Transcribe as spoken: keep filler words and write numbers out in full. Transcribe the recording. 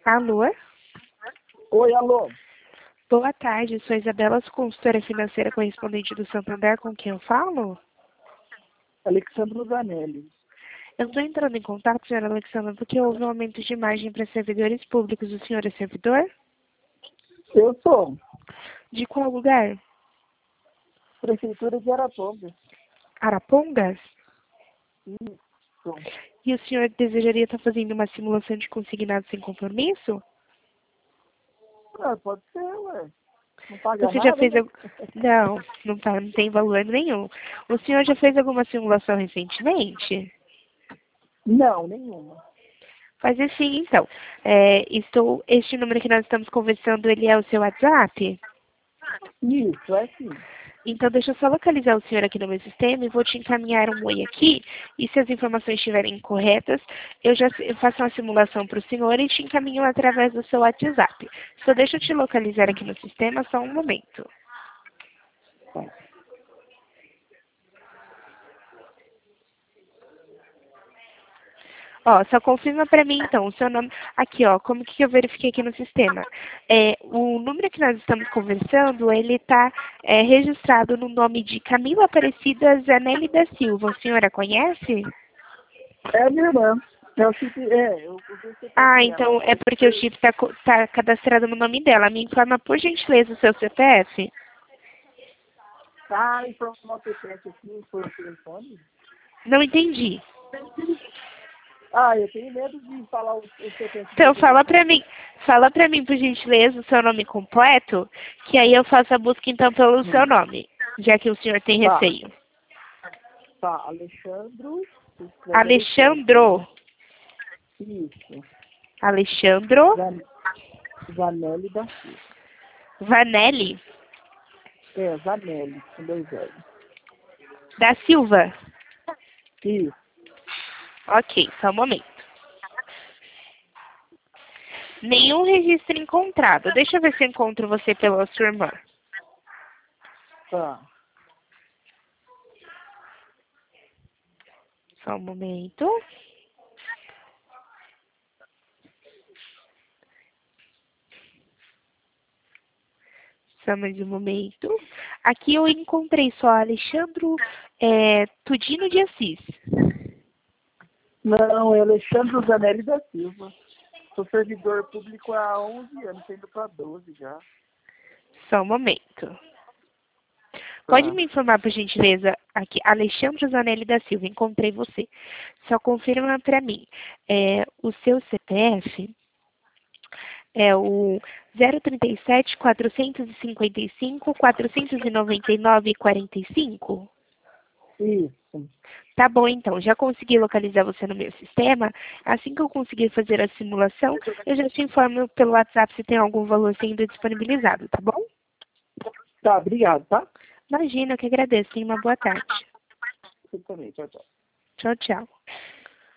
Alô? Oi, alô. Boa tarde, sou Isabela, sou consultora financeira correspondente do Santander, com quem eu falo? Alexandre Zanelli. Eu estou entrando em contato, senhora Alexandra, porque houve um aumento de margem para servidores públicos. O senhor é servidor? Eu sou. De qual lugar? Prefeitura de Arapongas. Arapongas? Isso. E o senhor desejaria estar fazendo uma simulação de consignado sem compromisso? Ah, pode ser, ué. Não paga Você nada, já fez... né? Al... Não, não, tá, não tem valor nenhum. O senhor já fez alguma simulação recentemente? Não, nenhuma. Faz assim, então. É, estou, este número que nós estamos conversando, ele é o seu WhatsApp? Isso, é sim. Então, deixa eu só localizar o senhor aqui no meu sistema e vou te encaminhar um oi aqui. E se as informações estiverem incorretas, eu já eu faço uma simulação para o senhor e te encaminho através do seu WhatsApp. Só deixa eu te localizar aqui no sistema, só um momento. Ó, só confirma para mim, então, o seu nome... Aqui, ó, como que eu verifiquei aqui no sistema? É, o número que nós estamos conversando, ele está é, registrado no nome de Camila Aparecida Zanelli da Silva. A senhora conhece? É a minha irmã. É o chip, é, eu eu vi o C P F Ah, dela. então é porque o chip está tá cadastrado no nome dela. Me informa, por gentileza, o seu C P F? Tá, informar o C P F aqui por telefone? Não entendi. Ah, eu tenho medo de falar o, o C P F Então, do fala pra telefone. mim, fala pra mim, por gentileza, o seu nome completo, que aí eu faço a busca, então, pelo seu Hum. nome, já que o senhor tem Tá, receio. tá. Alexandro. se escreve Alexandro. Isso. Alexandro Zan- Zanelli da Silva. Vanelli É, Zanelli, com dois L. da Silva. Isso. Ok, só um momento. Nenhum registro encontrado. Deixa eu ver se eu encontro você pela sua irmã. Tá. Só um momento. Só mais um momento. Aqui eu encontrei só Alexandro é, Tudino de Assis. Não, é Alexandre Zanelli da Silva. Sou servidor público há onze anos, tô indo para doze já. Só um momento. Pode Tá. me informar, por gentileza, aqui, Alexandre Zanelli da Silva, encontrei você. Só confirma para mim, é, o seu C P F é o zero trinta e sete, quatrocentos e cinquenta e cinco, quatrocentos e noventa e nove, quarenta e cinco? Isso. Tá bom, então. Já consegui localizar você no meu sistema. Assim que eu conseguir fazer a simulação, eu já te informo pelo WhatsApp se tem algum valor sendo disponibilizado, tá bom? Tá, obrigado, tá? Imagina, eu que agradeço. Tenha uma boa tarde. Você também, tchau, tchau. Tchau, tchau.